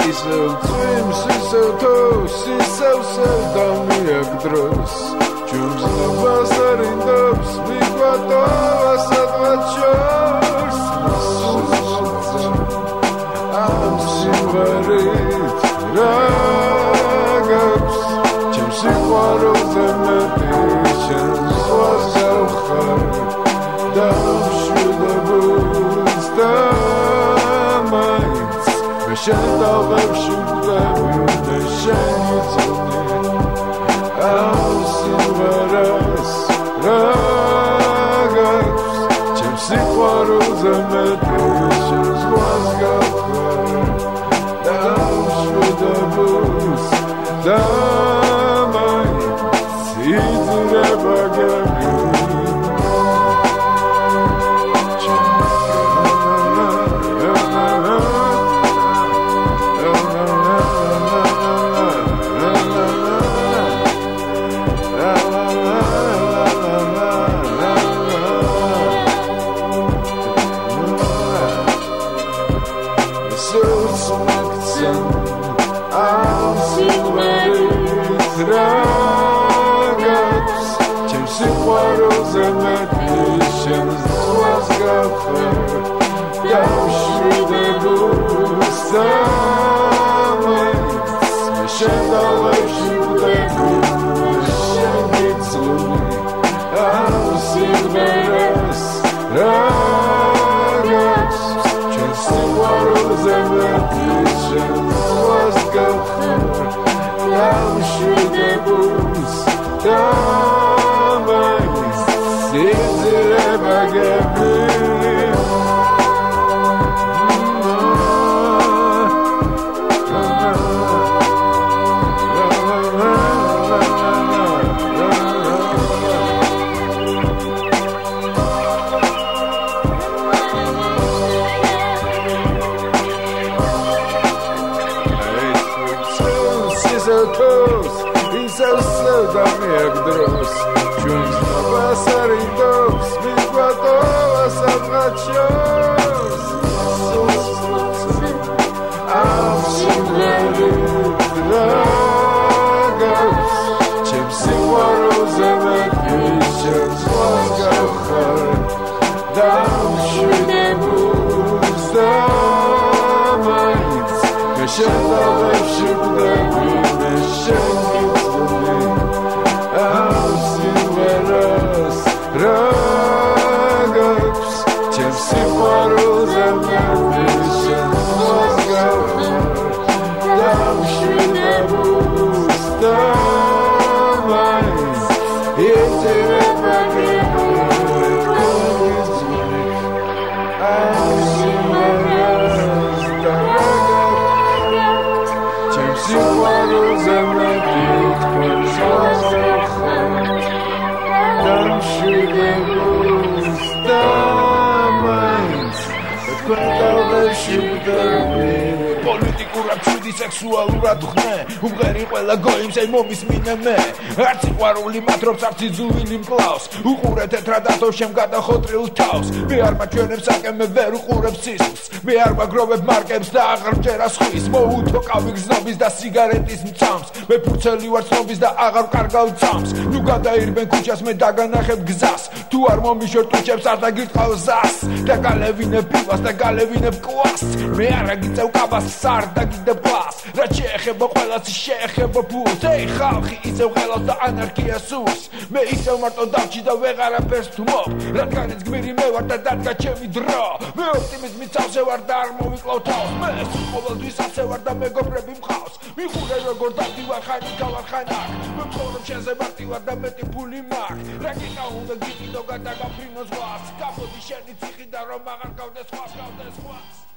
ისევ წვიმს ისევ თოვს ისევ დამიაგდროს ჩვენს ნებას არინდობს მიგვატოვა სადღაც შორს ამ სიმღერით რა გაქვს ჩემს სიყვარულზე მეტი შენს ზღვას გავხარ და მშვიდობებს და მაინც მე შენ დავებში ვდები და შენი წონი ამ სიმღერას რა გაქვს ჩემს სიყვარულზე მეტი შენს ზღვას გავხარ და მშვიდობებს და მაინც იძრება გები პოლიტიკურად შვიდი სექსუალურად ხნე უმღერი ყველა გოიმს ей მომისმინე მე არც სიყვარული მატრობს არც იძულვილი მკლავს უყურე თეთრად ათო შემ გადახოტრილ თავს მე არ მაჩვენებ საკე მე ვერ უყურებ სისხლს მე არ მაგრობებ მარკებს და აღარ მჯერა სხვის მოუთო კავი გზნობის და სიგარეტის მცამს მე ფურცელი ვარ ცნობის და აღარ ვკარგავ ცამს ნუ გადაირბენ ქუჩას მე დაგანახებ გზას თუ არ მომიშორ ტუჩებს არ დაგირტყავ ზას და გალევინებ პივას და გალევინებ კვას მე არ აგიწევ კაბას სარ დაგიდებ კვას რა შეეხება ყველას შეეხება ფულს ей ხალხი ისევ ხელავს და ანარქია სურს მე ისევ მარტო დავჭი და ვეღარაფერს თმობ რადგანაც გმირი მე ვარ და დადგა ჩემი დრო მე ოპტიმიზმით სავსე ვარ და არ მოვიკლავ თავს მე ყოველთვის ასე ვარ და მეგობრები მყავს მიხურე როგორ დავდივარ ხანი გავარხანაკ მე მცხოვრებ შენზე მარტივად და მეტი ფული მაქვს რა გიყა უნდა გიყიდო გადაგაფრინო ზღვას გაბოდი შენი ციხი და რომ აღარ გავდეს სხვას